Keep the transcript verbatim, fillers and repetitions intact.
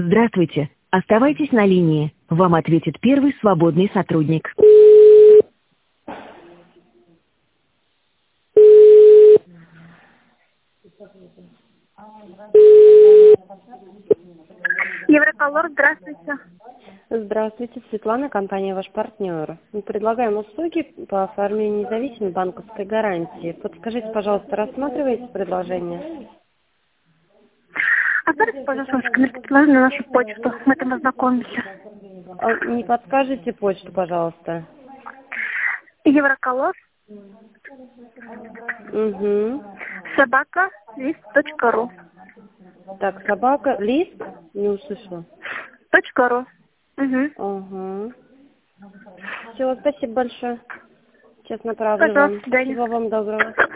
Здравствуйте. Оставайтесь на линии. Вам ответит первый свободный сотрудник. Евроколор, здравствуйте. Здравствуйте, Светлана, компания «Ваш партнер». Мы предлагаем услуги по оформлению независимой банковской гарантии. Подскажите, пожалуйста, рассматриваете предложение? Оставьте, пожалуйста, ваш контакт на нашу почту. Мы там ознакомимся. А не подскажете почту, пожалуйста? Евроколор, Угу. собака, лист точка ру. Так, собака, лист? Не услышала. Точка ру. Угу. Ага. Все, спасибо большое. Сейчас направлю Пожалуйста, вам. до свидания. Всего вам доброго.